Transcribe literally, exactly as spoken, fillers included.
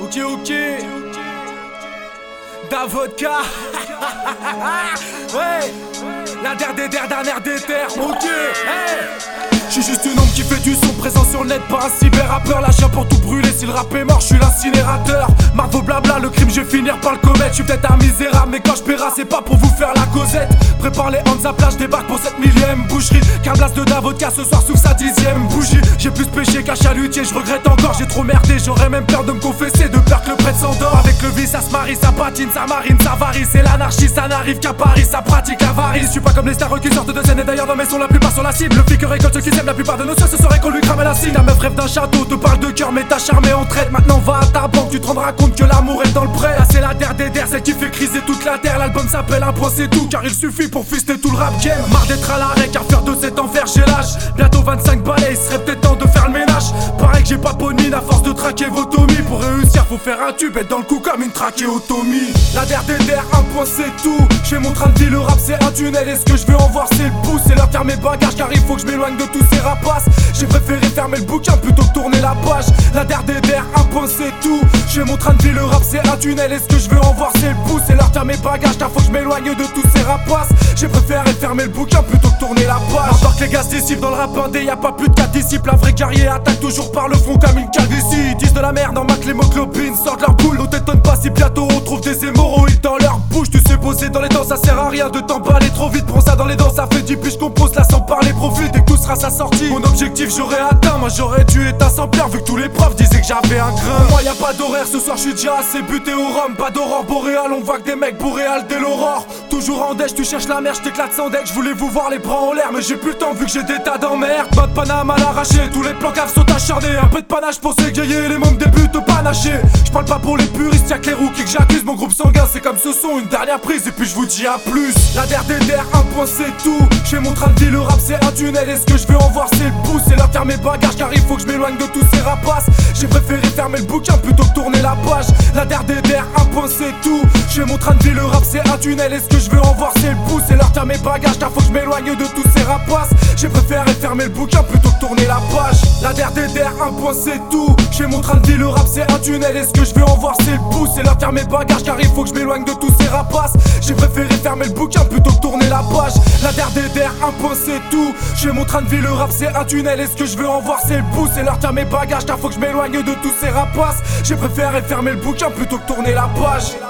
ok, ok. Da vodka. Ouais. La der des der, dernière des terres. Ok. Hey. J'suis juste un homme qui fait du son, présent sur le net, pas un cyber-rappeur. Là, je viens pour tout brûler, si le rap est mort, j'suis l'incinérateur. Marveau blabla, le crime, je vais finir par le commettre. J'suis peut-être un misérable, mais quand j'paierai, c'est pas pour vous faire la causette. Prépare les hands à plat, j'débarque pour cette millième boucherie. Câblage de Davodka, ce soir souffle sa dixième bougie. J'ai plus péché qu'un chalutier, j'regrette encore, j'ai trop merdé. J'aurais même peur de me confesser, de peur que le prêtre s'endort. Avec le vice, ça se marie, ça patine, ça marine, ça varie. C'est l'anarchie, ça n'arrive qu'à Paris, ça pratique l'avarice. J'suis pas comme les stars qui sortent de scène, et d'ailleurs dans mes sons, la plupart sont la cible. Le flic récolte ceux qui s'aiment, la plupart de nos soeurs, ce serait qu'on lui crame la cible. Ta meuf rêve d'un château, te parle de cœur, mais t'as charmé en traite. Maintenant va à ta banque, tu te rendras compte que l'amour est dans le prêt. Là c'est la der des der, celle qui fait criser toute la terre. L'album s'appelle Un point c'est tout, car il suffit pour fister tout le rap game. Marre d'être à l'arrêt, car faire de cet enfer j'ai l'âge. Bientôt vingt-cinq balais, il serait peut-être temps de faire le ménage. Pareil que j'ai pas bonine à force de traquer vos tomies. Pour réussir faut faire un tube, être dans le coup comme une trachéotomie. La der des der, un point c'est tout. J'ai mon train de vie, le rap c'est un tunnel. Et ce que je veux en voir c'est le pouce. C'est leur faire mes bagages, car il faut que je m'éloigne de tous ces rapaces. J'ai préféré fermer le bouquin plutôt que tourner la page. La der des der, un point c'est tout. J'ai mon train de vie, le rap c'est un tunnel. Et ce que je veux en voir c'est le pouce. C'est leur faire mes bagages, car faut que je m'éloigne de tous ces rapaces. J'ai préféré fermer le bouquin plutôt que tourner la page. Alors que les gars se dissipent dans le rap indé, y'a pas plus de quatre disciples. Un vrai guerrier attaque toujours par le front comme une calvitie. Ils disent de la merde en mac, l'hémoglobine sort de leur boule. On t'étonne pas si bientôt on trouve des hémorroïdes dans leur bouche. Tu sais poser dans les dents, ça sert à rien de t'emballer trop vite. Prends ça dans les dents, ça fait dix puis je compose là sans parler profite. Dès que tout sera sa sortie, mon objectif j'aurais atteint. Moi j'aurais dû être un sans peur vu que tous les profs disaient que j'avais un grain. Moi y'a pas d'horaire, ce soir j'suis déjà assez buté au rhum. Pas d'aurore boréale, on voit que des mecs boréales dès l'aurore. Toujours en dèche, tu cherches la mer, j't'éclate sans deck. J'voulais vous voir les bras en l'air, mais j'ai plus le temps vu que j'ai des tas d'emmerdes. Pas de Paname à l'arraché, tous les plans caves sont acharnés. Un peu de panache pour s'égayer, les mômes débutent au panaché. J'parle pas pour les puristes, y'a que les rookies que j'accuse. Mon groupe sanguin c'est comme ce son, une dernière prise et puis je vous dis à plus. La der des der, un point c'est tout. J'ai mon train de vie, le rap c'est un tunnel. Et ce que je veux en voir c'est le pouce. C'est leur faire mes bagages, car il faut que je m'éloigne de tous ces rapaces. J'ai préféré fermer le bouquin plutôt que tourner la page. La der des der, un point c'est tout. J'ai mon train de vie, le rap c'est un tunnel. Et ce que je veux en voir c'est le pouce. C'est leur faire mes bagages, car faut que je m'éloigne de tous ces rapaces. J'ai préféré fermer le bouquin plutôt que tourner la page. La der des der, un point c'est tout. J'ai mon train de vie, le rap c'est un tunnel. Et ce que je veux en voir c'est le pouce. C'est leur faire mes bagages, car il faut que je m'éloigne de tous ces rapaces. J'ai préféré fermer le bouquin plutôt que tourner la page. La der des der, un point c'est tout. J'ai mon train de vie, le rap c'est un tunnel. Et ce que je veux en voir c'est le pouce. C'est leur faire mes bagages, car faut que je m'éloigne de tous ces rapaces. J'ai préféré fermer le bouquin plutôt que tourner la page.